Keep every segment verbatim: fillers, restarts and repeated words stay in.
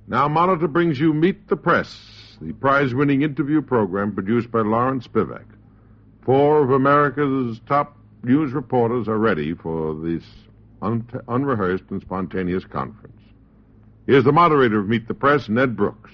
Now, Monitor brings you Meet the Press, the prize-winning interview program produced by Lawrence Spivak. Four of America's top news reporters are ready for this un- unrehearsed and spontaneous conference. Here's the moderator of Meet the Press, Ned Brooks.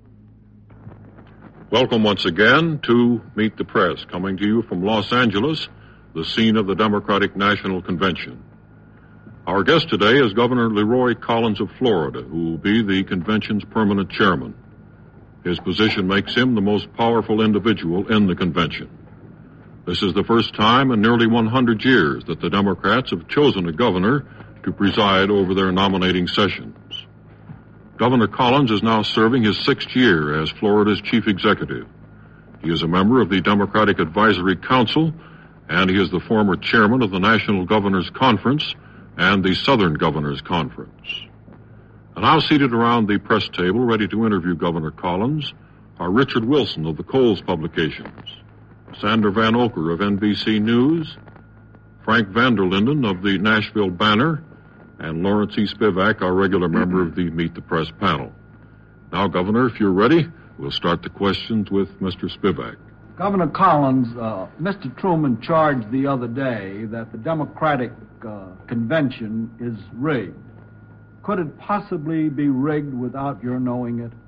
Welcome once again to Meet the Press, coming to you from Los Angeles, the scene of the Democratic National Convention. Our guest today is Governor Leroy Collins of Florida, who will be the convention's permanent chairman. His position makes him the most powerful individual in the convention. This is the first time in nearly one hundred years that the Democrats have chosen a governor to preside over their nominating sessions. Governor Collins is now serving his sixth year as Florida's chief executive. He is a member of the Democratic Advisory Council, and he is the former chairman of the National Governors Conference and the Southern Governors Conference. And now seated around the press table, ready to interview Governor Collins, are Richard Wilson of the Coles Publications, Sander Van Oker of N B C News, Frank Vanderlinden of the Nashville Banner, and Lawrence E. Spivak, our regular member of the Meet the Press panel. Now, Governor, if you're ready, we'll start the questions with Mister Spivak. Governor Collins, uh, Mister Truman charged the other day that the Democratic uh, convention is rigged. Could it possibly be rigged without your knowing it?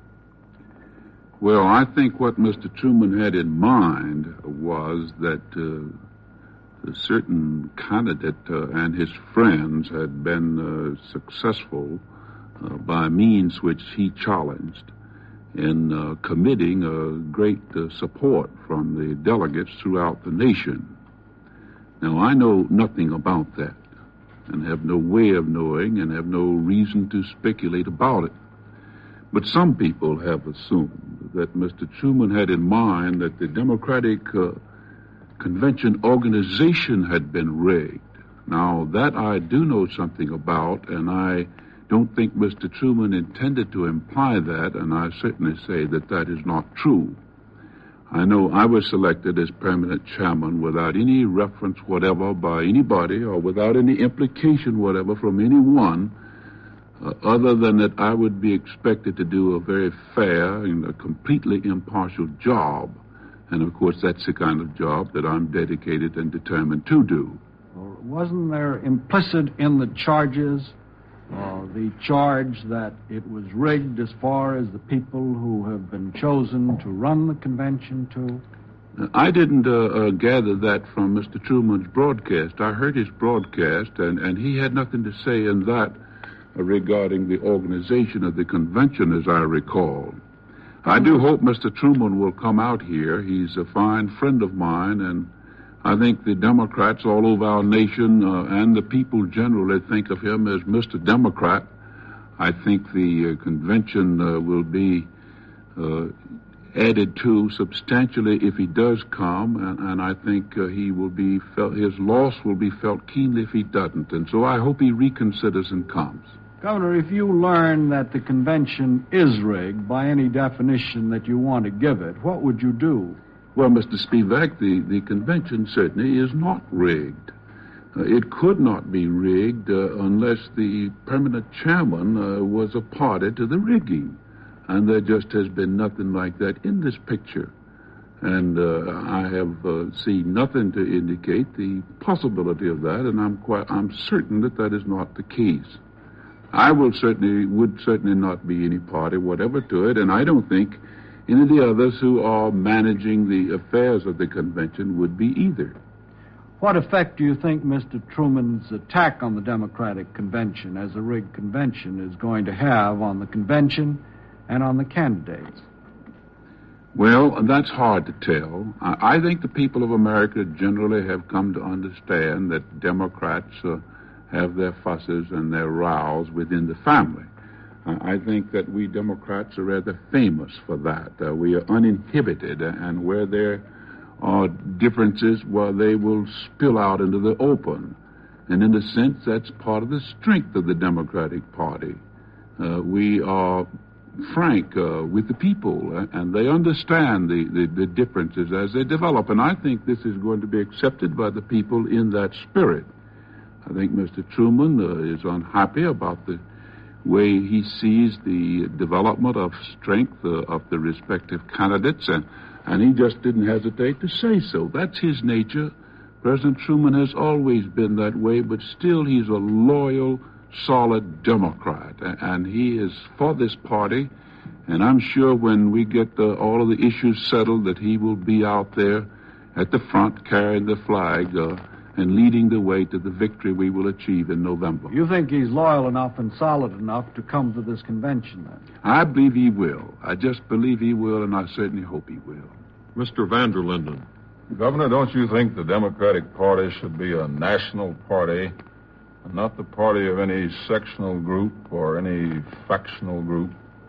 Well, I think what Mister Truman had in mind was that uh, a certain candidate uh, and his friends had been uh, successful uh, by means which he challenged in uh, committing a great uh, support from the delegates throughout the nation. Now, I know nothing about that and have no way of knowing and have no reason to speculate about it. But some people have assumed that Mister Truman had in mind that the Democratic uh, Convention organization had been rigged. Now, that I do know something about, and I don't think Mister Truman intended to imply that, and I certainly say that that is not true. I know I was selected as permanent chairman without any reference whatever by anybody or without any implication whatever from anyone, uh, other than that I would be expected to do a very fair and a completely impartial job. And, of course, that's the kind of job that I'm dedicated and determined to do. Well, wasn't there implicit in the charges Uh, the charge that it was rigged as far as the people who have been chosen to run the convention too? I didn't uh, uh, gather that from Mister Truman's broadcast. I heard his broadcast, and, and he had nothing to say in that uh, regarding the organization of the convention, as I recall. I do hope Mister Truman will come out here. He's a fine friend of mine, and I think the Democrats all over our nation uh, and the people generally think of him as Mister Democrat. I think the uh, convention uh, will be uh, added to substantially if he does come, and, and I think uh, he will be felt, his loss will be felt keenly if he doesn't. And so I hope he reconsiders and comes. Governor, if you learn that the convention is rigged by any definition that you want to give it, what would you do? Well, Mister Spivak, the, the convention certainly is not rigged. Uh, it could not be rigged uh, unless the permanent chairman uh, was a party to the rigging. And there just has been nothing like that in this picture. And uh, I have uh, seen nothing to indicate the possibility of that, and I'm quite, I'm certain that that is not the case. I will certainly, would certainly not be any party, whatever to it, and I don't think any of the others who are managing the affairs of the convention would be either. What effect do you think Mister Truman's attack on the Democratic Convention as a rigged convention is going to have on the convention and on the candidates? Well, that's hard to tell. I think the people of America generally have come to understand that Democrats uh, have their fusses and their rows within the family. I think that we Democrats are rather famous for that. Uh, we are uninhibited, and where there are differences, well, they will spill out into the open. And in a sense, that's part of the strength of the Democratic Party. Uh, we are frank uh, with the people, and they understand the, the, the differences as they develop. And I think this is going to be accepted by the people in that spirit. I think Mister Truman uh, is unhappy about the way he sees the development of strength uh, of the respective candidates, and, and he just didn't hesitate to say so. That's his nature. President Truman has always been that way, but still he's a loyal, solid Democrat, and he is for this party, and I'm sure when we get the, all of the issues settled that he will be out there at the front carrying the flag uh, and leading the way to the victory we will achieve in November. You think he's loyal enough and solid enough to come to this convention, then? I believe he will. I just believe he will, and I certainly hope he will. Mister Van der Linden. Governor, don't you think the Democratic Party should be a national party, and not the party of any sectional group or any factional group?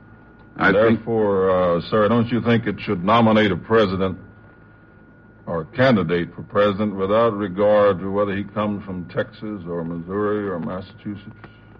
I Therefore, think... uh, sir, don't you think it should nominate a president or candidate for president without regard to whether he comes from Texas or Missouri or Massachusetts?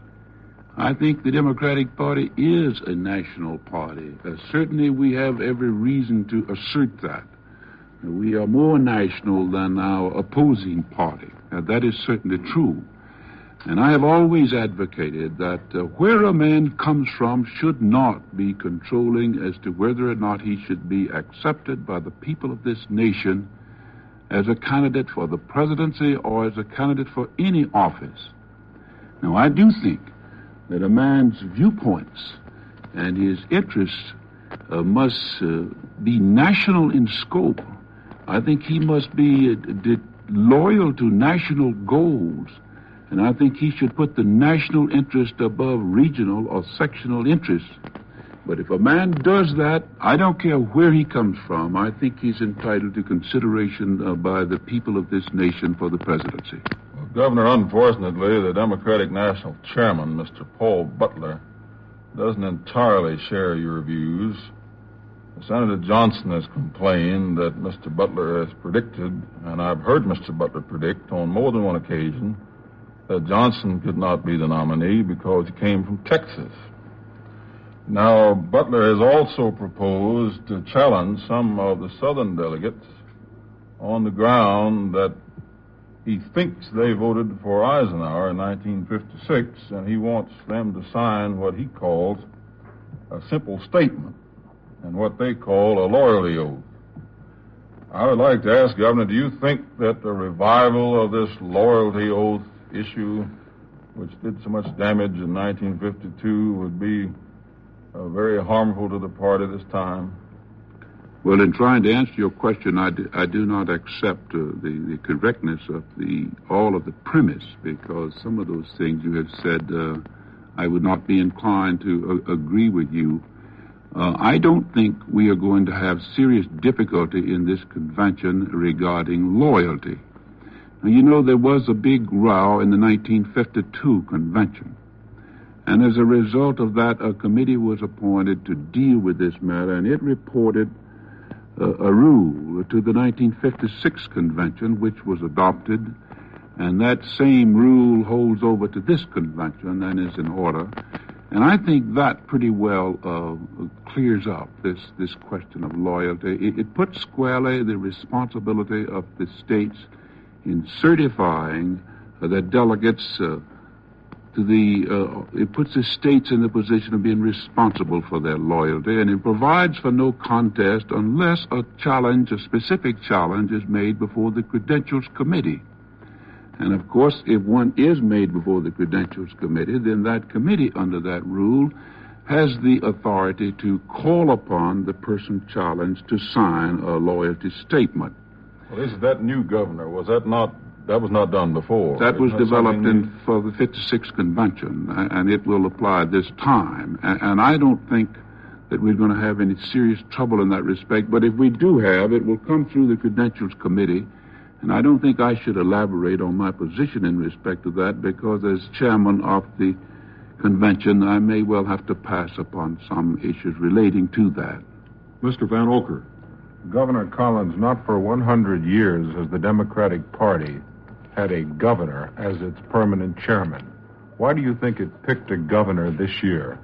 I think the Democratic Party is a national party. Uh, certainly we have every reason to assert that. Uh, we are more national than our opposing party. Uh, that is certainly true. And I have always advocated that uh, where a man comes from should not be controlling as to whether or not he should be accepted by the people of this nation as a candidate for the presidency or as a candidate for any office. Now, I do think that a man's viewpoints and his interests uh, must uh, be national in scope. I think he must be uh, d- loyal to national goals. And I think he should put the national interest above regional or sectional interests. But if a man does that, I don't care where he comes from, I think he's entitled to consideration uh, by the people of this nation for the presidency. Well, Governor, unfortunately, the Democratic National Chairman, Mister Paul Butler, doesn't entirely share your views. Senator Johnson has complained that Mister Butler has predicted, and I've heard Mister Butler predict on more than one occasion, that Johnson could not be the nominee because he came from Texas. Now, Butler has also proposed to challenge some of the Southern delegates on the ground that he thinks they voted for Eisenhower in nineteen fifty-six, and he wants them to sign what he calls a simple statement and what they call a loyalty oath. I would like to ask, Governor, do you think that the revival of this loyalty oath issue, which did so much damage in nineteen fifty-two, would be uh, very harmful to the party this time? Well, in trying to answer your question, I do, I do not accept uh, the, the correctness of the all of the premise, because some of those things you have said, uh, I would not be inclined to uh, agree with you. Uh, I don't think we are going to have serious difficulty in this convention regarding loyalty. Now, you know, there was a big row in the nineteen fifty-two convention. And as a result of that, a committee was appointed to deal with this matter, and it reported uh, a rule to the nineteen fifty-six convention, which was adopted, and that same rule holds over to this convention and is in order. And I think that pretty well uh, clears up this, this question of loyalty. It, it puts squarely the responsibility of the states in certifying uh, their delegates uh, to the, uh, it puts the states in the position of being responsible for their loyalty, and it provides for no contest unless a challenge, a specific challenge, is made before the Credentials Committee. And of course, if one is made before the Credentials Committee, then that committee under that rule has the authority to call upon the person challenged to sign a loyalty statement. Well, is that new, Governor? Was that not, that was not done before? That was Isn't that developed something in for the fifty-six convention, and it will apply this time. And, and I don't think that we're going to have any serious trouble in that respect, but if we do have, it will come through the Credentials Committee. And I don't think I should elaborate on my position in respect to that, because as chairman of the convention, I may well have to pass upon some issues relating to that. Mister Van Oker. Governor Collins, not for one hundred years has the Democratic Party had a governor as its permanent chairman. Why do you think it picked a governor this year?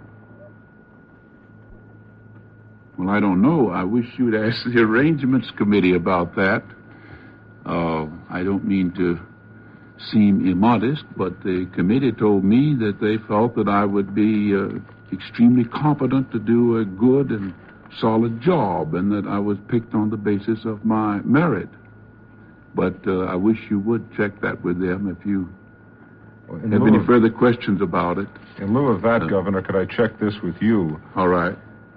Well, I don't know. I wish you'd ask the Arrangements Committee about that. Uh, I don't mean to seem immodest, but the committee told me that they felt that I would be uh, extremely competent to do a good and solid job, and that I was picked on the basis of my merit. But uh, I wish you would check that with them if you In have lieu any of- further questions about it. In lieu of that, Uh, Governor, could I check this with you? All right.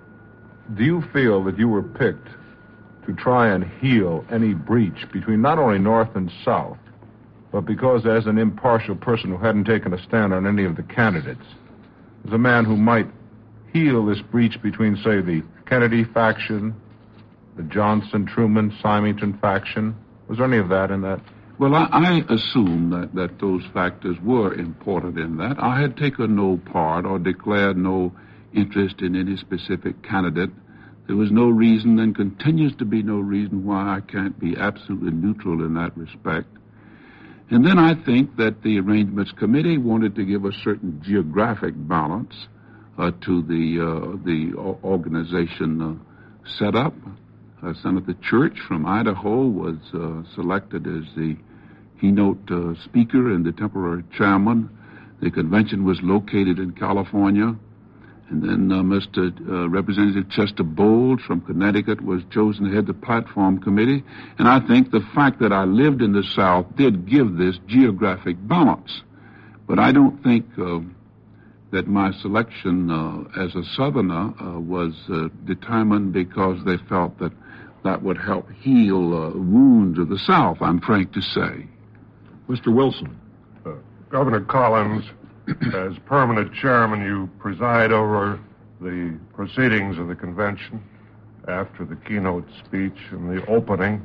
Do you feel that you were picked to try and heal any breach between not only North and South, but because as an impartial person who hadn't taken a stand on any of the candidates, as a man who might heal this breach between, say, the Kennedy faction, the Johnson-Truman, Symington faction? Was there any of that in that? Well, I, I assume that, that those factors were important in that. I had taken no part or declared no interest in any specific candidate. There was no reason and continues to be no reason why I can't be absolutely neutral in that respect. And then I think that the Arrangements Committee wanted to give a certain geographic balance uh, to the uh, the o- organization uh, set up. Uh, Senator Church from Idaho was uh, selected as the keynote uh, speaker and the temporary chairman. The convention was located in California. And then uh, Mister Uh, Representative Chester Bowles from Connecticut was chosen to head the platform committee. And I think the fact that I lived in the South did give this geographic balance. But I don't think uh, that my selection uh, as a Southerner uh, was uh, determined because they felt that that would help heal uh, wounds of the South, I'm frank to say. Mister Wilson. Uh, Governor Collins, as permanent chairman, you preside over the proceedings of the convention after the keynote speech and the opening.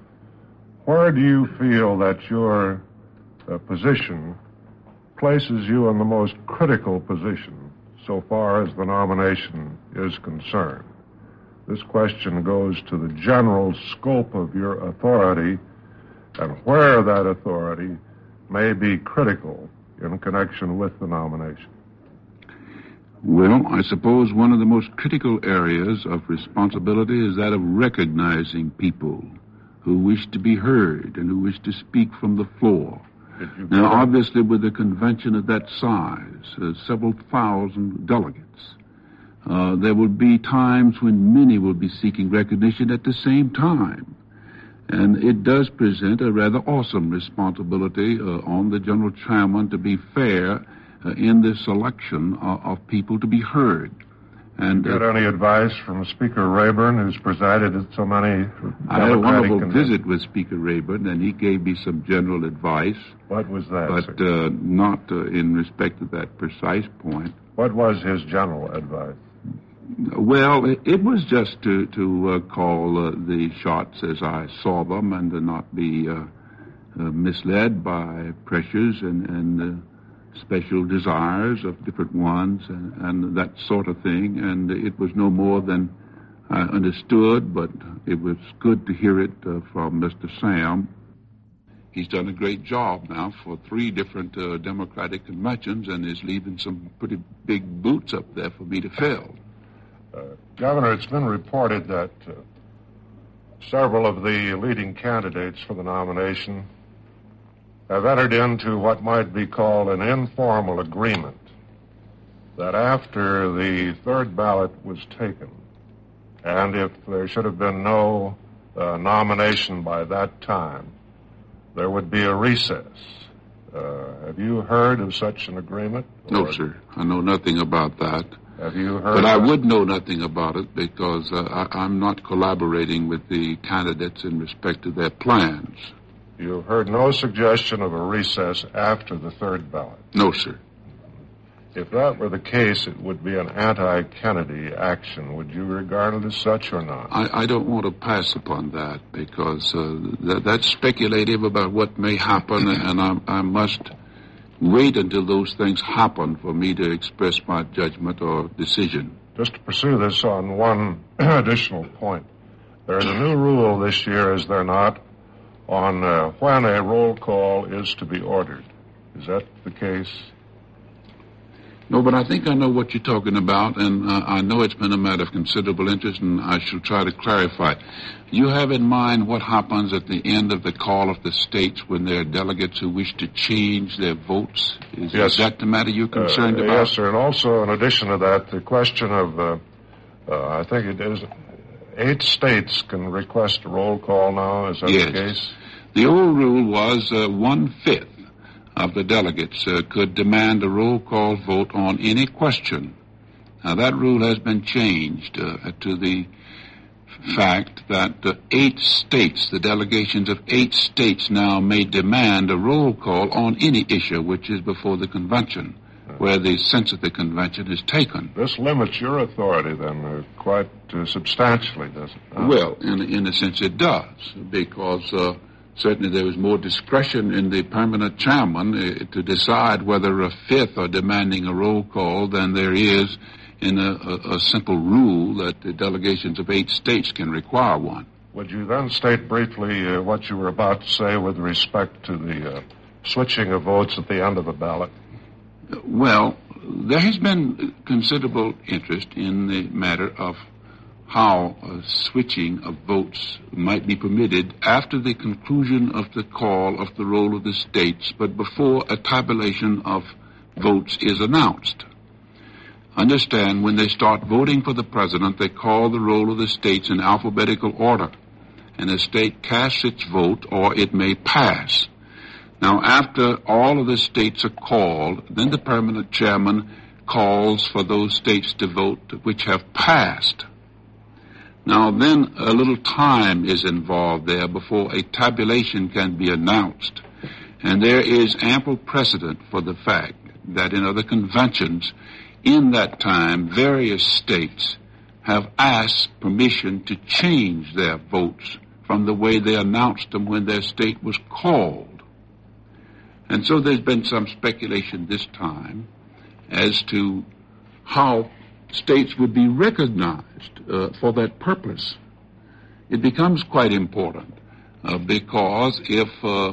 Where do you feel that your uh, position places you in the most critical position so far as the nomination is concerned? This question goes to the general scope of your authority and where that authority may be critical in connection with the nomination. Well, I suppose one of the most critical areas of responsibility is that of recognizing people who wish to be heard and who wish to speak from the floor. Did you Now, get it? obviously, with a convention of that size, uh, several thousand delegates, uh, there will be times when many will be seeking recognition at the same time. And it does present a rather awesome responsibility uh, on the general chairman to be fair uh, in the selection uh, of people to be heard. And Get uh, any advice from Speaker Rayburn, who's presided at so many I had a Democratic wonderful conventions? visit with Speaker Rayburn, and he gave me some general advice, What was that, but sir? uh, not uh, in respect to that precise point. What was his general advice? Well, it, it was just to, to uh, call uh, the shots as I saw them and to not be uh, uh, misled by pressures and, and uh, special desires of different ones and, and that sort of thing. And it was no more than I understood, but it was good to hear it uh, from Mister Sam. He's done a great job now for three different uh, Democratic conventions and is leaving some pretty big boots up there for me to fill. Uh, Governor, it's been reported that uh, several of the leading candidates for the nomination have entered into what might be called an informal agreement that after the third ballot was taken, and if there should have been no uh, nomination by that time, there would be a recess. Uh, have you heard of such an agreement? No, Or sir. I know nothing about that. Have you heard But I of- would know nothing about it because uh, I, I'm not collaborating with the candidates in respect to their plans. You've heard no suggestion of a recess after the third ballot. No, sir. If that were the case, it would be an anti-Kennedy action. Would you regard it as such or not? I, I don't want to pass upon that because uh, th- that's speculative about what may happen, and I, I must wait until those things happen for me to express my judgment or decision. Just to pursue this on one additional point, there's a new rule this year, is there not, on uh, when a roll call is to be ordered. Is that the case? No, but I think I know what you're talking about, and uh, I know it's been a matter of considerable interest, and I shall try to clarify. You have in mind what happens at the end of the call of the states when there are delegates who wish to change their votes? Is, yes. is that the matter you're concerned uh, about? Yes, sir, and also in addition to that, the question of, uh, uh, I think it is, eight states can request a roll call now, is that yes. the case? The old rule was uh, one-fifth of the delegates uh, could demand a roll call vote on any question. Now, that rule has been changed uh, to the fact that uh, eight states, the delegations of eight states now may demand a roll call on any issue which is before the convention, where the sense of the convention is taken. This limits your authority, then, uh, quite uh, substantially, does it? Uh, well, in, in a sense it does, because uh, certainly there is more discretion in the permanent chairman uh, to decide whether a fifth are demanding a roll call than there is in a, a, a simple rule that the delegations of eight states can require one. Would you then state briefly uh, what you were about to say with respect to the uh, switching of votes at the end of the ballot? Well, there has been considerable interest in the matter of how uh, switching of votes might be permitted after the conclusion of the call of the roll of the states, but before a tabulation of votes is announced. Understand, when they start voting for the president, they call the roll of the states in alphabetical order, and the state casts its vote or it may pass. Now, after all of the states are called, then the permanent chairman calls for those states to vote which have passed. Now, then a little time is involved there before a tabulation can be announced. And there is ample precedent for the fact that in other conventions, in that time, various states have asked permission to change their votes from the way they announced them when their state was called. And so there's been some speculation this time as to how states would be recognized uh, for that purpose. It becomes quite important uh, because if uh,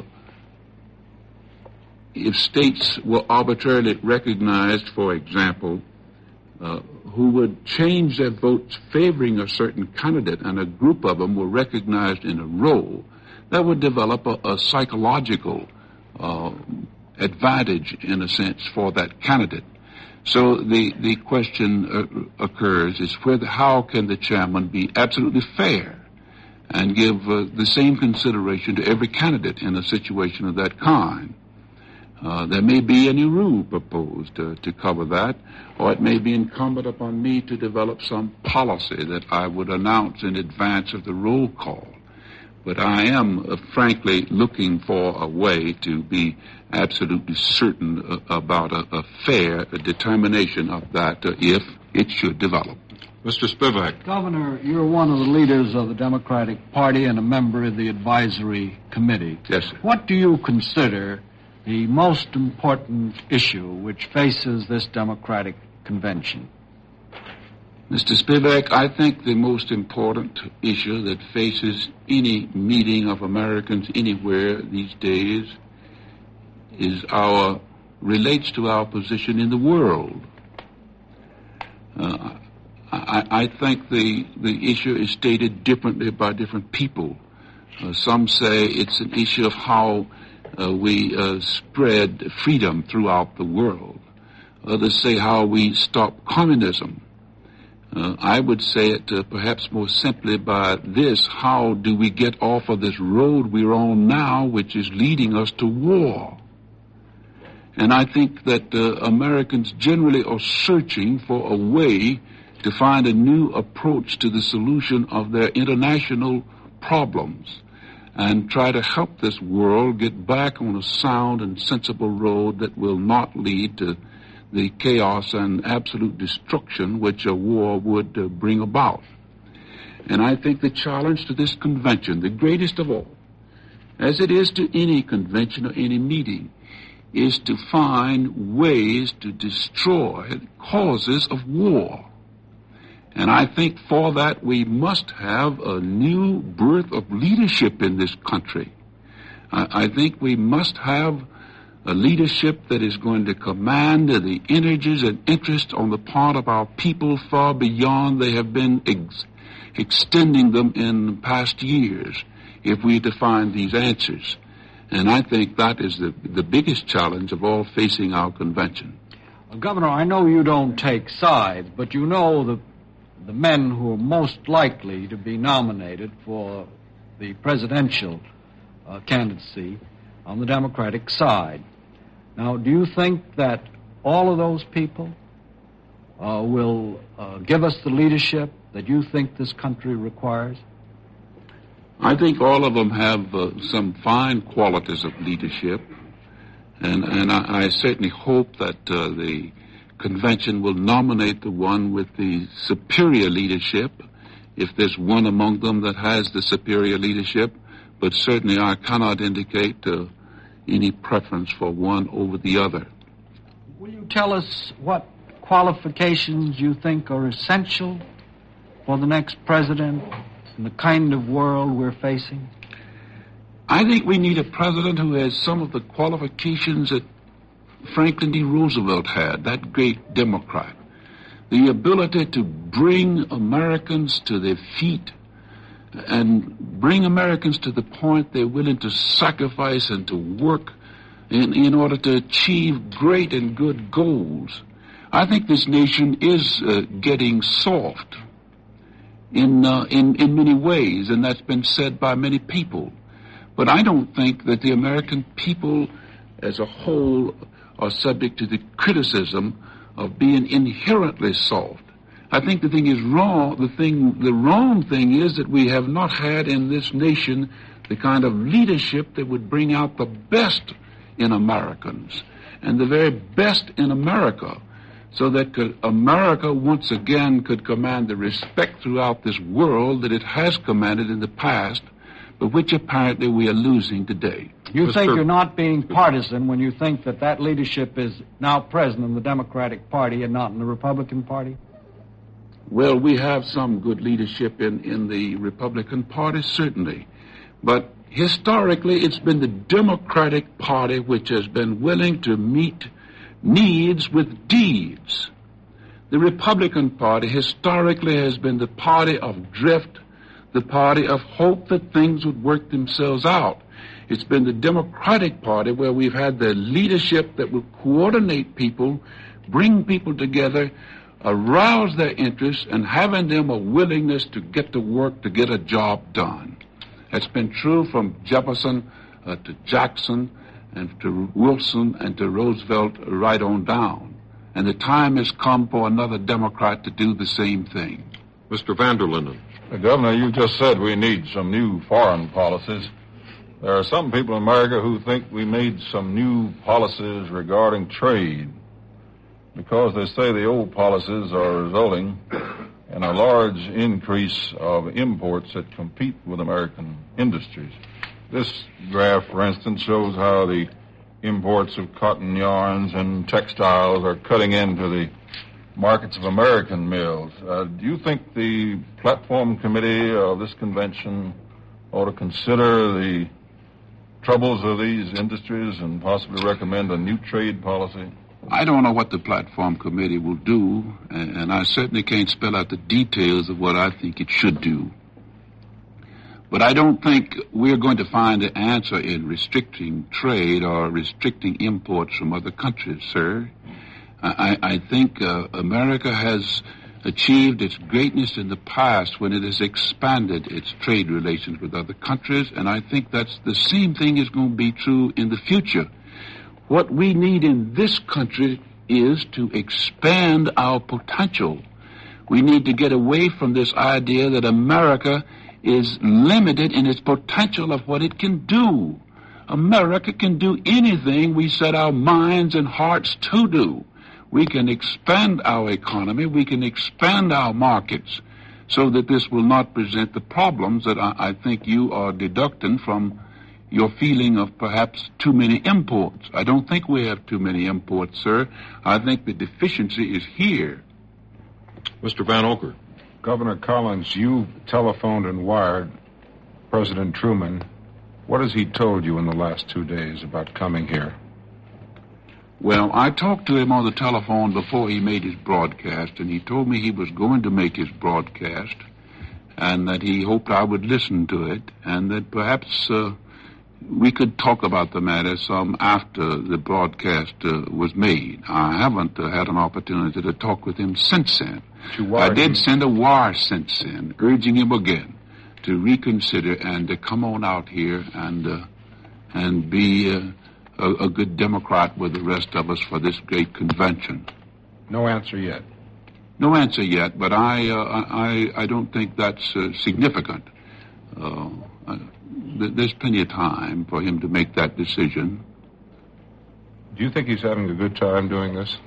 if states were arbitrarily recognized, for example, uh, who would change their votes favoring a certain candidate and a group of them were recognized in a row, that would develop a, a psychological uh, advantage, in a sense, for that candidate. So the, the question uh, occurs is whether, how can the chairman be absolutely fair and give uh, the same consideration to every candidate in a situation of that kind? Uh, there may be a new rule proposed uh, to cover that, or it may be incumbent upon me to develop some policy that I would announce in advance of the roll call. But I am, uh, frankly, looking for a way to be absolutely certain uh, about a, a fair determination of that uh, if it should develop. Mister Spivak. Governor, you're one of the leaders of the Democratic Party and a member of the advisory committee. Yes, sir. What do you consider the most important issue which faces this Democratic convention? Mister Spivak, I think the most important issue that faces any meeting of Americans anywhere these days is our, relates to our position in the world. Uh, I, I think the, the issue is stated differently by different people. Uh, some say it's an issue of how uh, we uh, spread freedom throughout the world. Others say how we stop communism. Uh, I would say it uh, perhaps more simply by this: how do we get off of this road we're on now, which is leading us to war? And I think that uh, Americans generally are searching for a way to find a new approach to the solution of their international problems and try to help this world get back on a sound and sensible road that will not lead to the chaos and absolute destruction which a war would uh, bring about. And I think the challenge to this convention, the greatest of all, as it is to any convention or any meeting, is to find ways to destroy the causes of war. And I think for that we must have a new birth of leadership in this country. I, I think we must have a leadership that is going to command the energies and interests on the part of our people far beyond they have been ex- extending them in past years, if we are to find these answers. And I think that is the, the biggest challenge of all facing our convention. Well, Governor, I know you don't take sides, but you know the, the men who are most likely to be nominated for the presidential uh, candidacy on the Democratic side. Now, do you think that all of those people uh, will uh, give us the leadership that you think this country requires? I think all of them have uh, some fine qualities of leadership, and, and I, I certainly hope that uh, the convention will nominate the one with the superior leadership, if there's one among them that has the superior leadership, but certainly I cannot indicate uh, any preference for one over the other. Will you tell us what qualifications you think are essential for the next president in the kind of world we're facing? I think we need a president who has some of the qualifications that Franklin D. Roosevelt had, that great Democrat. The ability to bring Americans to their feet and bring Americans to the point they're willing to sacrifice and to work in, in order to achieve great and good goals. I think this nation is uh, getting soft in, uh, in, in many ways, and that's been said by many people. But I don't think that the American people as a whole are subject to the criticism of being inherently soft. I think the thing is wrong. The thing, the wrong thing is that we have not had in this nation the kind of leadership that would bring out the best in Americans and the very best in America, so that could, America once again could command the respect throughout this world that it has commanded in the past, but which apparently we are losing today. You think you're not being partisan when you think that that leadership is now present in the Democratic Party and not in the Republican Party? Well, we have some good leadership in, in the Republican Party, certainly. But historically, it's been the Democratic Party which has been willing to meet needs with deeds. The Republican Party historically has been the party of drift, the party of hope that things would work themselves out. It's been the Democratic Party where we've had the leadership that will coordinate people, bring people together, arouse their interests, and having them a willingness to get to work, to get a job done. It's been true from Jefferson uh, to Jackson and to Wilson and to Roosevelt right on down. And the time has come for another Democrat to do the same thing. Mister Van der Linden. Uh, Governor, you just said we need some new foreign policies. There are some people in America who think we need some new policies regarding trade, because they say the old policies are resulting in a large increase of imports that compete with American industries. This graph, for instance, shows how the imports of cotton yarns and textiles are cutting into the markets of American mills. Uh, do you think the platform committee of this convention ought to consider the troubles of these industries and possibly recommend a new trade policy? I don't know what the platform committee will do, and, and I certainly can't spell out the details of what I think it should do. But I don't think we're going to find the answer in restricting trade or restricting imports from other countries, sir. I, I think uh, America has achieved its greatness in the past when it has expanded its trade relations with other countries, and I think that's the same thing is going to be true in the future. What we need in this country is to expand our potential. We need to get away from this idea that America is limited in its potential of what it can do. America can do anything we set our minds and hearts to do. We can expand our economy, we can expand our markets, so that this will not present the problems that I, I think you are deducting from your feeling of perhaps too many imports. I don't think we have too many imports, sir. I think the deficiency is here. Mister Van Ocker. Governor Collins, you telephoned and wired President Truman. What has he told you in the last two days about coming here? Well, I talked to him on the telephone before he made his broadcast, and he told me he was going to make his broadcast, and that he hoped I would listen to it, and that perhaps uh, we could talk about the matter some after the broadcast uh, was made. I haven't uh, had an opportunity to talk with him since then. I did send a wire since then, urging him again to reconsider and to come on out here and uh, and be uh, a, a good Democrat with the rest of us for this great convention. No answer yet. No answer yet, but I uh, I I don't think that's uh, significant. Uh, uh, there's plenty of time for him to make that decision. Do you think he's having a good time doing this?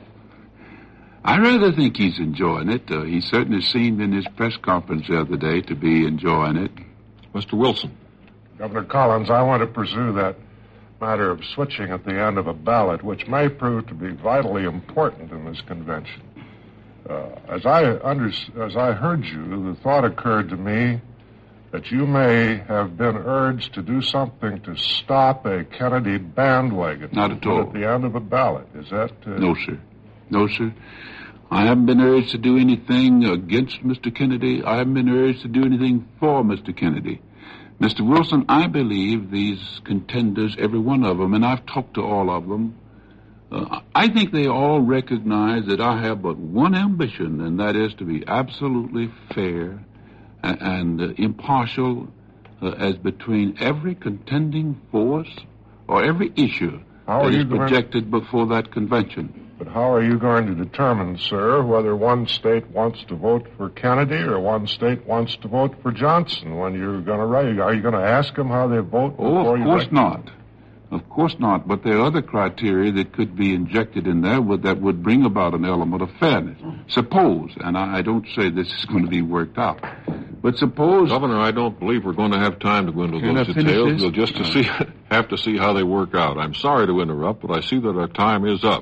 I rather think he's enjoying it. Uh, he certainly seemed in his press conference the other day to be enjoying it. Mister Wilson. Governor Collins, I want to pursue that matter of switching at the end of a ballot, which may prove to be vitally important in this convention. Uh, as I under, as I heard you, the thought occurred to me that you may have been urged to do something to stop a Kennedy bandwagon. Not at all. At the end of a ballot. Is that... Uh... No, sir. No, sir. I haven't been urged to do anything against Mister Kennedy. I haven't been urged to do anything for Mister Kennedy. Mister Wilson, I believe these contenders, every one of them, and I've talked to all of them, uh, I think they all recognize that I have but one ambition, and that is to be absolutely fair and, and uh, impartial uh, as between every contending force or every issue How that are is you going... projected before that convention. But how are you going to determine, sir, whether one state wants to vote for Kennedy or one state wants to vote for Johnson when you're going to write? Are you going to ask them how they vote? Oh, of you course write? not. Of course not. But there are other criteria that could be injected in there would, that would bring about an element of fairness. Suppose, and I, I don't say this is going to be worked out, but suppose... Governor, I don't believe we're going to have time to go into Can those I finish details. this? We'll just to Uh, see, have to see how they work out. I'm sorry to interrupt, but I see that our time is up.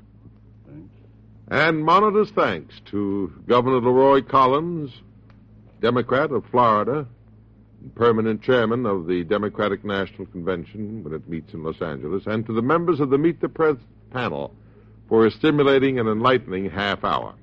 And Monitor's thanks to Governor Leroy Collins, Democrat of Florida, permanent chairman of the Democratic National Convention when it meets in Los Angeles, and to the members of the Meet the Press panel for a stimulating and enlightening half hour.